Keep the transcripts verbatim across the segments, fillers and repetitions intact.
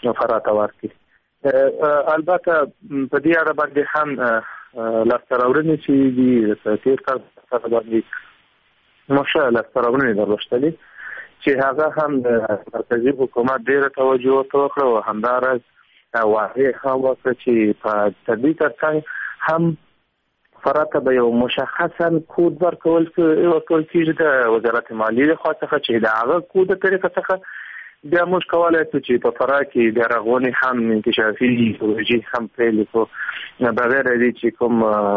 فراه ته ورکړي. البته په دې اړه باندې هم لاسته راوړنې چې دي تیر کال سره باندې مشه لاسته راوړنې درلودلې چې هغه هم د مرکزي حکومت ډېره توجه وکړه او همداراز واضح هم وکړه چې په تدبیر ترڅنګ هم فراه ته به یو مشخصا کود ورکول ورکول کېږي د وزارت مالیې لخوا څخه چې د هغه کود په طریقه څخه بیا موږ کولی شو چې په فراه کې د رغونې هم انکشافي پروژې هم پیل کړو بغیر دې چې کوم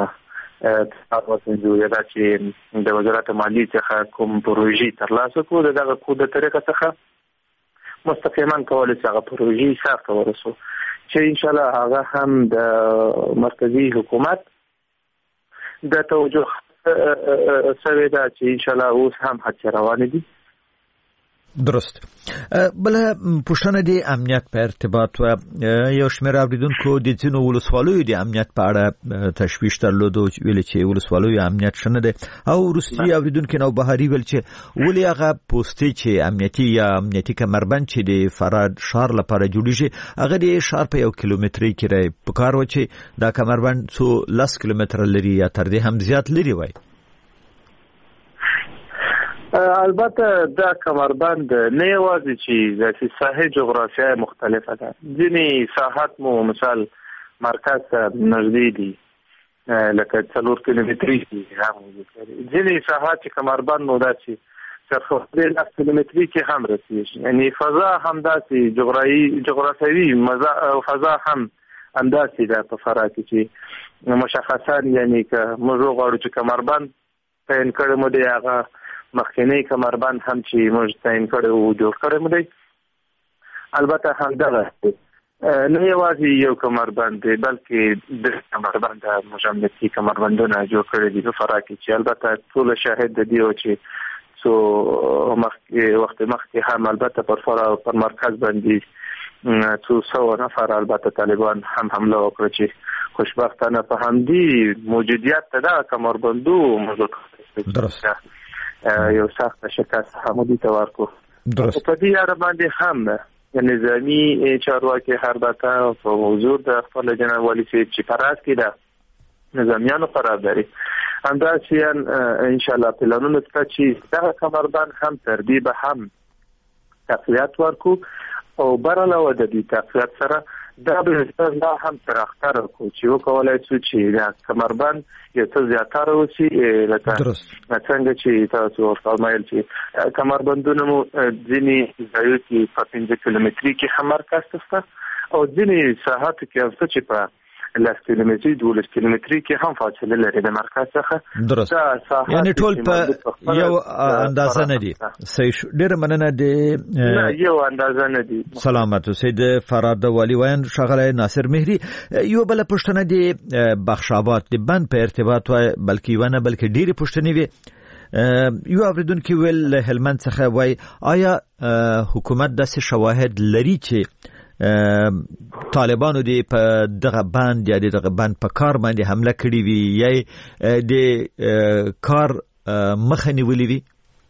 تاسو دا چې د وزارت مالیې څخه کوم پروژې ترلاسه کړو دغه کود په طریقه څخه مستقیما کولی چې هغه پروژې سرته ورسو چې ان شاء الله هغه هم د مرکزی حکومت د توجه سره دا چې ان شاء الله اوس هم هڅه روانه دي. درست. بل پوښتنه دی امنیت په ارتباط و یو شمېر اوریدونکو د ځینو ولسوالیو د امنیت په اړه تشویش درلود ویل چې ولسوالیو امنیت شنه ده او روسي اوریدونکو نو بهاري ویل چې ولې هغه پوسټي چې امنیتي یا امنیتي کمربند چې د فراد شهر لپاره جوړیږي هغه د شهر په یو کیلومتري کې راي په کار و چې دا کمربند څو لس کیلومتر لري یا تر دې هم زیات لري وای. البته دا کمربند نه یوازې چې د ساحې جغرافیه مختلفه ده ځینې ساحات مو مثال مرکز ته نږدې دي لکه څلور کیلومتري دي هم ځینې ساحات چې کمربند مو داسې څرخه لس کیلومتري کې هم رسیږي یعنی فضا هم داسې جغرافي جغرافیوي فضا هم انداسې ده په فراه کې چې مشخصا یعنی که موږ غواړو چې کمربند تعین کړی مو دی هغه مخکنی کمربند هم چې موږ تعین کړی او جوړ کړی مو دی البته هم دغه نه یوازې یو کمربند دی بلکې د کمربند مجمدتي کمربندونه جوړ کړی دي په فراه کې چې البته ټول شاهد د دې چې څو مخکې وخت مخکې هم البته پر فراه پر مرکز باندې څو سوه نفر البته طالبان هم حمله وکړه چې خوشبختانه په همدې موجودیت ته دا کمربندو موضوع درست یو سخت شکست حمودی ته ورکو. درست. په دې اړه باندې هم نظامی چارواکي هربته په حضور د خپل جناب والي صاحب چې پراس کې ده نظامیانو قرار لري همداسې ان شاء الله پلانونه شته چې دغه کمربند هم تر دې به هم تقویت ورکو او برعلاوه د دې تقویت سره دا به دا هم تر اختر کو چې وکولای شو چې دا کمربند یو څه زیاتره وشي لکه څنګه چې تاسو فرمایل چې کمربندونه مو ځینې ځایو کې په پنځه کیلومتري کې هم مرکز شته او ځینې ساحات کې هغه چې په لس کیلومتري دولس کیلومتري کې هم فاصله لري د مرکز څخه. درست. یعنی ټول په یو اندازه نه دي. صحیح ډېر مننه دي یو اندازه نه دي. سلامت سید فراد والی وین شغله ناصر مهری یو بل پښتنه دي بخش آباد د بند په ارتباط و بلکې ونه بلکې ډېری پښتنې وي یو اوریدونکو ویل هلمند څخه وای آیا حکومت داسې شواهد لري چې طالبانو دی په دغه بند یا دغه بند په کار باندې حمله کړې وي یا د کار مخه نیولې وي؟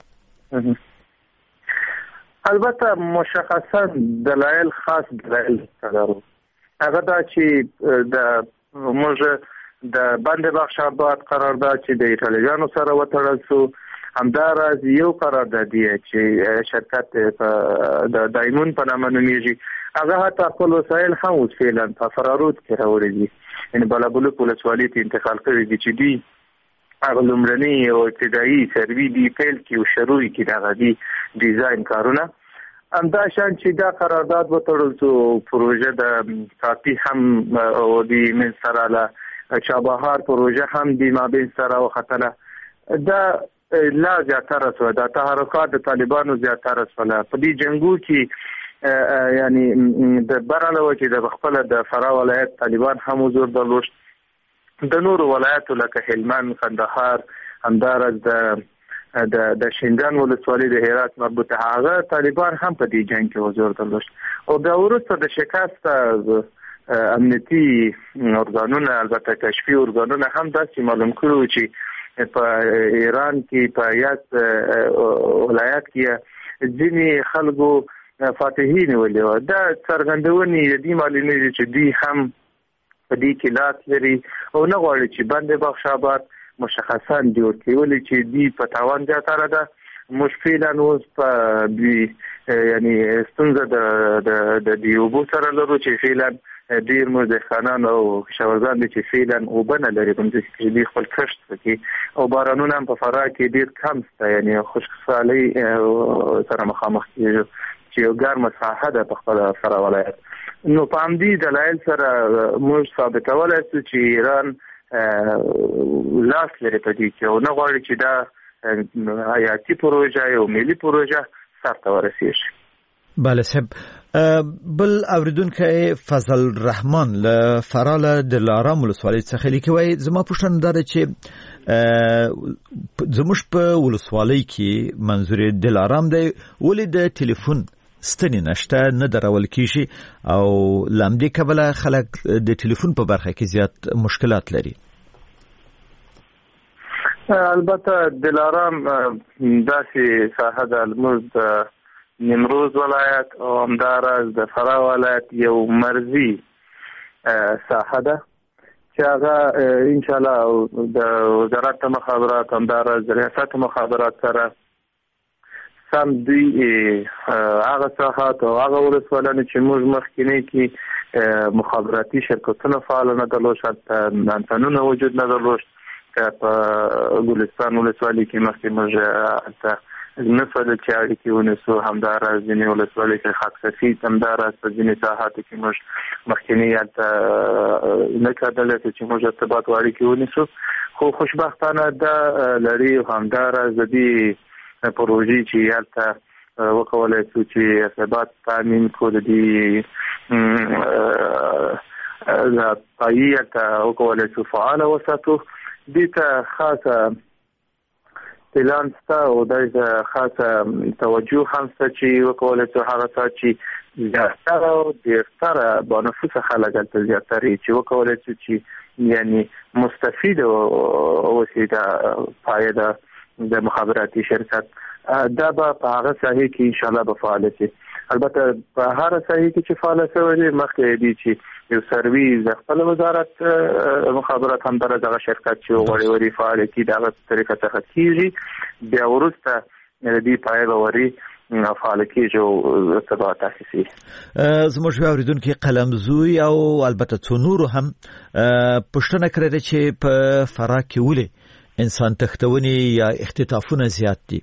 البته مشخصا دلایل خاص دلایل لرو هغه دا چې د موږ د بند بخش آباد قرارداد چې د ایټالویانو سره وتړل شو همداراز یو قرارداد دی چې شرکت د دایمون په نامه نومیږي هغه حتی خپل وسایل هم اوس فعلا په فرارود کې راوړي دي یعنی بلابلوک ولسوالۍ ته انتقال کړي دي چې دوی هغه لومړني او ابتدایي سروي دي پیل کې او شروع کې دغه دي ډیزاین کارونه همدا شان چې دا قرارداد وتړل شو پروژه د کاپي هم او د من سره له چابهار پروژه هم د مابین سره وختله دا لا زیاتره شو دا تحرکات د طالبانو زیاتره شول په دې جنگو کې یعنی د برعلاوه چې د خپل د فراه ولایت طالبان هم حضور درلود د نور ولایتو لکه هلمند قندهار همدارس د د د شینجان ولسوالۍ د هرات مربوطه هغه طالبان هم په دې جنگ کې حضور درلود او د وروسته د شکست امنیتي ارګانونه البته کشفي ارګانونه هم داسې معلوم کړو چې په ایران کې په یاد ولایت کې ځینې خلکو فاتحي نیولې و. دا څرګندونې دې معلومې چې دوی هم په دې کې لاس لري او نه غواړي چې بند بخش آباد مشخصا جوړ کړي، ولې چې دوی په تاوان زیاتره ده. موږ فعلا اوس په یعنی ستونزه د د دیوبو سره لرو چې فعلا ډیر مزخانان او شاورزان دي چې فعلا وبنه لري چې دوی خپل کشت کوي او بارانونه هم په فراه کې ډیر کم ست، یعنی خوشحالي سره مخامخ کیږي چې یو ګرمه ساحه ده په خپل فراه ولایت. نو په همدې دلایل سره موږ ثابتولای شو چې ایران لاس لري په دې کې او نه غواړي چې دا حیاتي پروژه او ملي پروژه سرته ورسیږي. بله صاحب. بل اوریدونکو فضل الرحمن له فراله د دلارام ولسوالۍ څخه لیکي، زما پوښتنه ده چې زموږ په ولسوالۍ کې منظور دلارام دی، ولې د ټلیفون ستنې نشته، نه درول کیږي او لامدې کبله خلک د ټلیفون په برخه کې زیات مشکلات لري؟ البته دلارام داسې ساحه ده موږ د نیمروز ولایت او همداراز د فراه ولایت یو مرزي ساحه ده چې هغه ان شاء الله د وزارت مخابرات همداراز د ریاست مخابرات سره سم دوی هغه ساحات او هغه ولسوالانه چې موږ مخکینه کې مخابراتي شرکتونه فعال نه درلود، انتنونه وجود نه درلود. په ګلستان ولسوالۍ کې مخکې موږ حتی نسل چې اړیکې ونیسو، همداراز ځینې ولسوالۍ کې خاک سفید، همداراز په ځینې ساحاتو کې موږ مخکینی حتی نه کېدلی چې موږ ارتباط اړیکې ونیسو. خو خوشبختانه دا لري همداراز د دې پروژې چې هلته وکولای شو چې ارتباط تامین کړو، د دې پایې ته وکولای شو فعاله وساتو. دې ته خاصه پلان ستا او د خاصه توجه هم ستا چې وکولای شو هغه څه چې زیاتره او ډېرتره بانفوسه خلک هلته زیاتره چې وکولای شو چې یعنی مستفید اوسي دا پایه د مخابراتي شرکت دا به په هغه ساحه کې ان شاء الله به فعال شي. البته په هر ساحه کې چې فعال شوی دی مخکې دی چې یو سرویس د خپل وزارت مخابرات هم دغه شرکت چې وړي وړي فعال کی دغه طریقه څخه کیږي، بیا ورسته د دې پایله وری فعال کیږي او ارتباط اساسي. زموږ اوریدونکو قلمزوی او البته څو نور هم پښتنه کړی چې په فراه کې ولې انسان تختونی یا اختطافونه زیات دي؟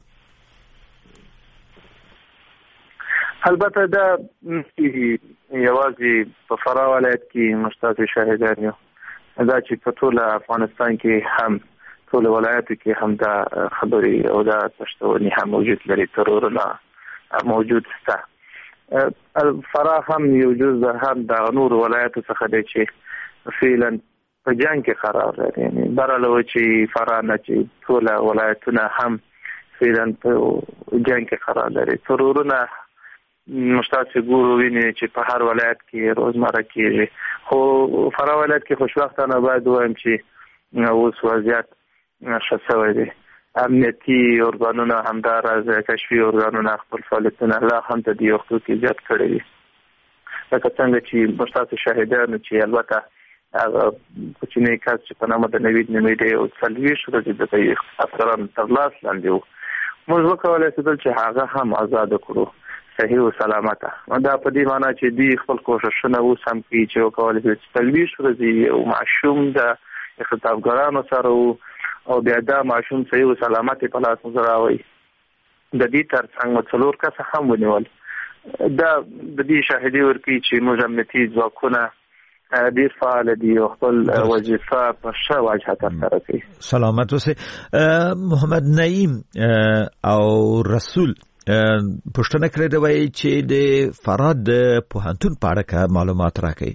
البته دا یوازې په فراه ولایت کې مشتاق شاهدان یو، دا چې په ټول افغانستان کې هم ټول ولایتو کې هم دا خبري او دا تشتونی هم موجود لري، ترورونه موجود شته. فراه هم یو جزء هم د نور ولایتو څخه دی چې فعلا په جنگ کې قرار لري، یعنی برالو چې فراه نه چې ټول ولایتونه هم فعلا په جنگ کې قرار لري. ترورونه مشتاق ګورو ویني چې په هر ولایت کې روزمره کېږي، خو فراه ولایت کې خوشبختانه باید وایم چې اوس وضعیت ښه شوی دی. امنیتي ارګانونه همداراز کشفي ارګانونه خپل فعالیتونه لا هم د دې وختو کې زیات کړي دي، لکه څنګه چې مشتاق شاهدانو چې البته هغه کوچنی کس چې په نامه د نوید نومیدی او څلوېښت ورځې د افسران تر لاس لاندې و، موږ وکولای شو چې هغه هم آزاد کړو صحیح او سلامته. دا په دې معنی چې دوی خپل کوششونه اوس هم کوي چې وکولای شي چې څلوېښت ورځې او معشوم د اختطافګرانو سره او بیا دا معشوم صحیح او سلامته په لاس راوړي. د دې ترڅنګ څلور کس هم ونیول. دا د دې شاهدي ورکوي چې موږ امنیتي ځواکونه ډیر فعال دي او خپل وظیفه په ښه وجه ترسره کوي. سلامت اوسئ. محمد نعیم او رسول پښتنه کړی دی چې د فراه د پوهنتون په اړه معلومات راکړي.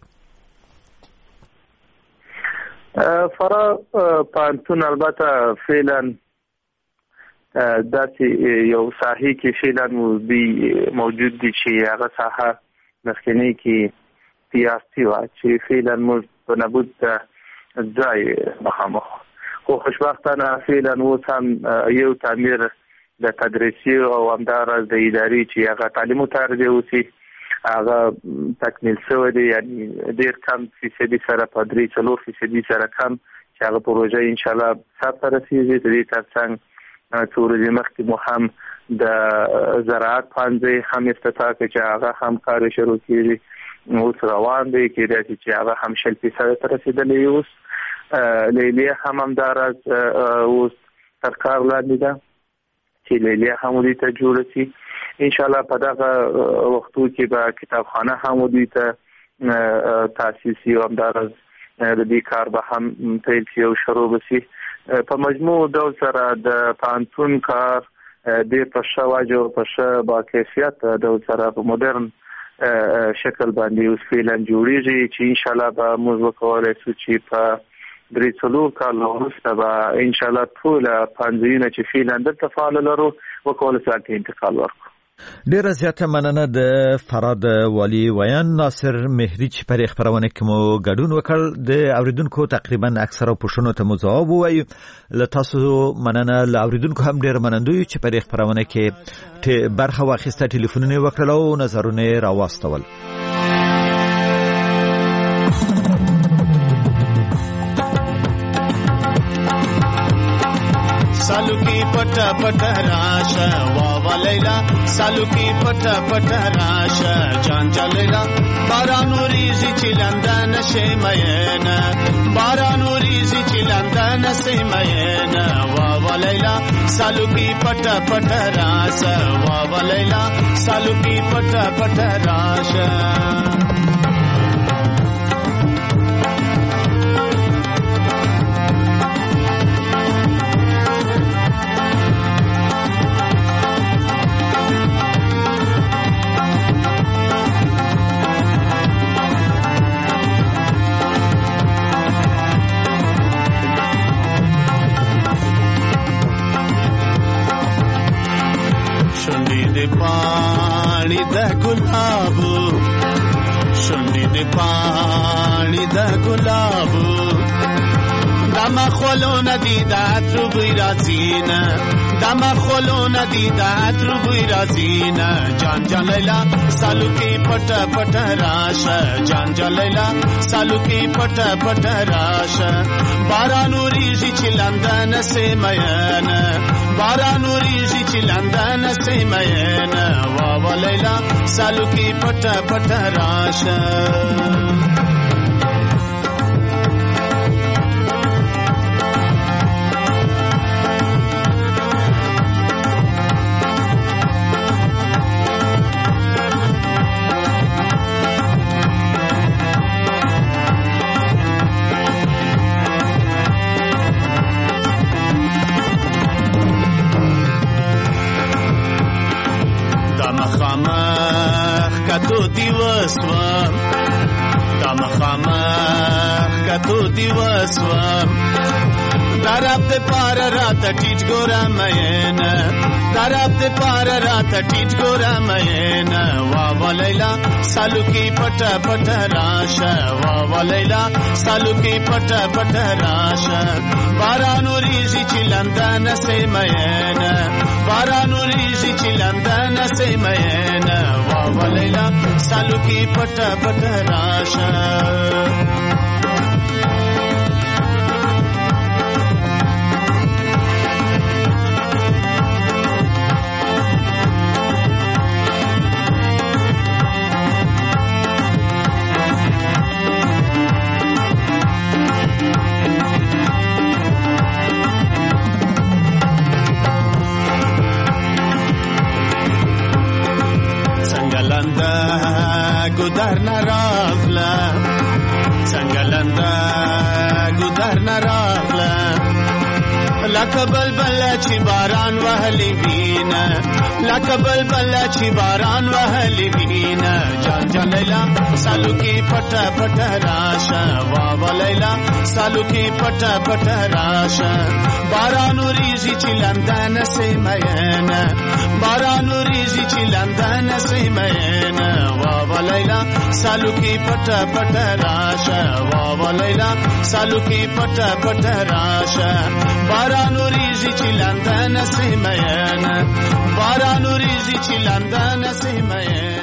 فراه پوهنتون البته فعلا داسې یو ساحې کې فعلا موجود دي چې هغه ساحه مخکنی کې سیاسي وه چې فعلا موږ په نبود ځای مخامخ، خو خوشبختانه فعلا اوس هم یو تعمیر د تدریسي او همدارس د اداري چې هغه تعلیم ته ارزښت وسی هغه تکمیل شوی دی، یعنی ډیر کم فیصدي سره په درې څلور فیصدي سره کم چې هغه پروژه ان شاء الله سر ته رسیږي. د دې ترڅنګ څو ورځې مخکې مو هم د زراعت پانځه هم افتتاح کړ چې هغه هم کار شروع کیږي، اوس روان دی کېدای شي چې هغه هم شل فیصد ته رسیدلی. اوس لیلیه هم همدارس اوس تر کار لاندې ده چې لیلیه هم دوی ته جوړه شي. ان شاء الله په دغه وختو کې به کتابخانه هم دوی ته تاسیسي او همدارس د دې کار به هم پیل شي او شروع بشي. په مجموع ډول سره د پانتون کار د په شواجو په ش با کیفیت ډول سره په مدرن شکل باندې اوس فعلا جوړیږي چې ان شاء الله به موږ وکولای شو چې په درې څلور کال وروسته به ان شاء الله ټول پنځونه چې فعلا دلته فعال لرو وکولای شو ته انتقال ورکړو. ډیره زیاته مننه د فراد والی ویان ناصر مهری چې پر خبرونه کې مو ګډون وکړ. د اوریدونکو تقریبا اکثره پوښتنو ته مو جواب وایي. له تاسو مننه، له اوریدونکو هم ډیر منندوی چې پر خبرونه کې برخه واخیسته، ټلیفونونه وکړل او نظرونه راوستول. सालू की पट पट राशा वावा लैला, सालू की पट पट राशा जान चलेला. बारानो रीजी चिलंदन से मयना, बारानो रीजी चिलंदन से मयना वावा लैला. सालू की पट पट राशा वावा लैला, सालू की पट पट राशा. पानी द गुलाब, शुंडी दे पानी द गुलाब. دما خلو ندی دات رو بی رازینا، دما خلو ندی دات رو بی رازینا. جان جان لیلا سالو کی پٹ پٹ راشا، جان جان لیلا سالو کی پٹ پٹ راشا. بارانو ریزی چلندن سے میانا، بارانو ریزی چلندن سے میانا واوا لیلا سالو کی پٹ پٹ راشا. کتو دیوسوام دم خامخ کتو دیوسوام. دراب د پار رات ټیټ ګورا مېنا، دراب د پار رات ټیټ ګورا مېنا وا لیلا سالو کی پټ پټ راشه، وا لیلا سالو کی پټ پټ راشه. بارانو ریزی چلندن سے مېنا، بارانو ریزی چلندن سے مېنا وا لیلا سالو کی پټ پټ راشه. گودر نراغلا څنګهلندا گودر نراغلا. لکه بلبل چې باران وهلی وینا، لکه بلبل چې باران وهلی وینا. جان جان لیلا سالو کی پټ پټ راشه، وا لیلا سالو کی پټ پټ راشه. بارانو ریزی چلندن سے مینا، بارانو ریزی چلندن سے مینا وا لیلا سالو کی پټ پټ راشه، وا لیلا سالو کی پټ پټ راشه. باران باران وریږي چې لنده نسیمه ینه باران وریږي چې لنده نسیمه ینه